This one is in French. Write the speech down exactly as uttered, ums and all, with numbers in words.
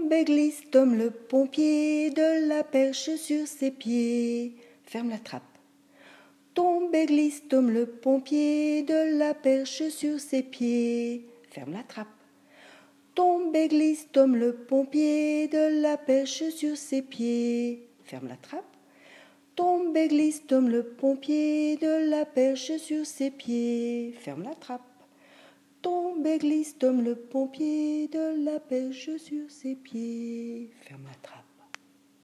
Tombe et glisse Tom le pompier de la perche sur ses pieds. Ferme la trappe. Tombe et glisse Tom le pompier de la perche sur ses pieds. Ferme la trappe. Tombe et glisse Tom le pompier de la perche sur ses pieds. Ferme la trappe. Tombe et glisse Tom le pompier de la perche sur ses pieds. Ferme la trappe. Tombe et glisse Tom le pompier de la perche sur ses pieds. Ferme la trappe.